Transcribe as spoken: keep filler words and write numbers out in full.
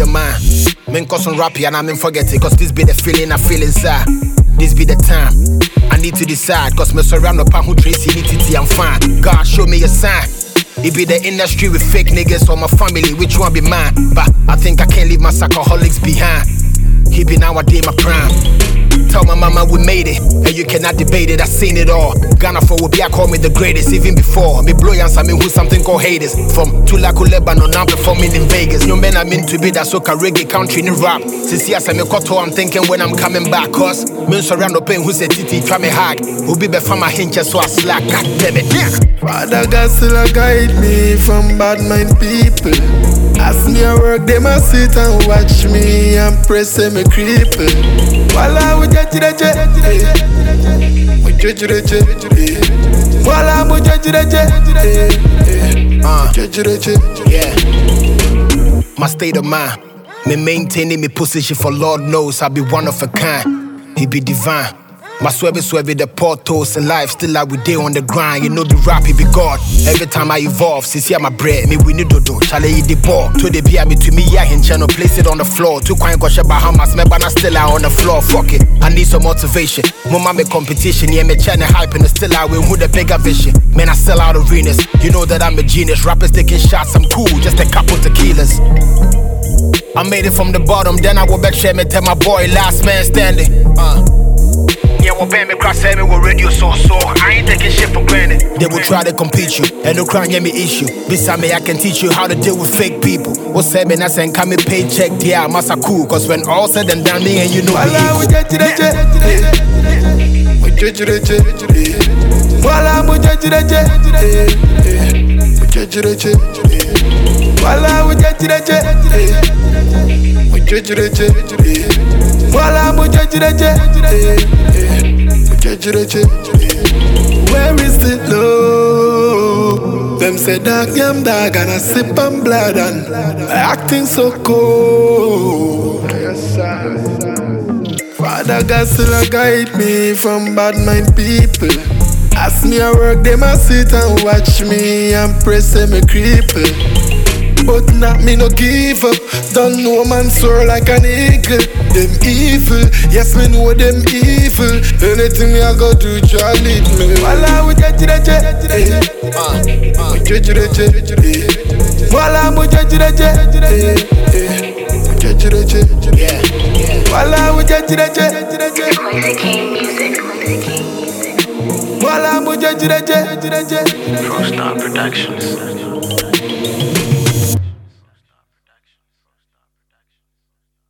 of mine. Men cause some rappy and I mean forget it, cause this be the feeling I feel inside. This be the time I need to decide, cause me surround no pan who trace it, I'm fine. God show me a sign. It be the industry with fake niggas or my family, which one be mine? But I think I can't leave my alcoholics behind. He be nowadays my prime. Tell my mama we made it, and you cannot debate it, I seen it all. Ghana for will be, I call me the greatest, even before. Me blow answer me who something called haters. From Tulaku, Lebanon, now performing in Vegas. No man I'm into be that soca reggae country in rap. Since yes, I'm a koto, I'm thinking when I'm coming back. Cause men surround no pain who say titi, try me hard. Who be before my hinges, so I slack. God damn it, yeah. Father God still a guide me from bad mind people. As me a work, they must sit and watch me and press me cripple. While I would judge the jet, we judge the jet. While I would judge the jet, uh, judge the jet. Yeah. My state of mind, me maintaining me position for Lord knows I be one of a kind. He be divine. My swerve swerve the portals in life, still I we day on the grind. You know the rap, he be God. Every time I evolve, since here my bread, me we need to do. Chale eat the ball. To the beer me to me, yeah, hin channel, place it on the floor. Two coin go Bahamas, me banana still out on the floor. Fuck it, I need some motivation. Mama me competition, yeah, me channel hype and still I will with a bigger vision. Man, I sell out arenas. You know that I'm a genius. Rappers taking shots, I'm cool, just a couple tequilas. I made it from the bottom, then I go back share me tell my boy last man standing. Uh. Yeah, what band me cross me with radio so so I ain't taking shit for granted. They will try to compete you, and no crime yeah me issue. Beside me, I can teach you how to deal with fake people. What say me, I say, come me paycheck, yeah, massa cool. Cause when all said and done, me and you know we equal. We judge the jet, we judge the jet. Voila, we judge the jet, we judge the jet. Voila, we judge the jet, we judge the jet. Voila, we judge the jet. Where is the love? Them say dark yam dog and I sip on blood and acting so cold. Father God still a guide me from bad mind people. As me a work, they must sit and watch me and press me cripple. But not me no give up. Don't know man soar like an eagle. Them evil, yes me know them evil. Anything me I go do, try lead me. Voila, we judge the jet, we judge the jet. Voila, we judge the jet, we judge the jet. Yeah, yeah. Voila, we judge the jet. Clinic King Music, Clinic King Music. Voila, we judge the jet. Pro Star Productions.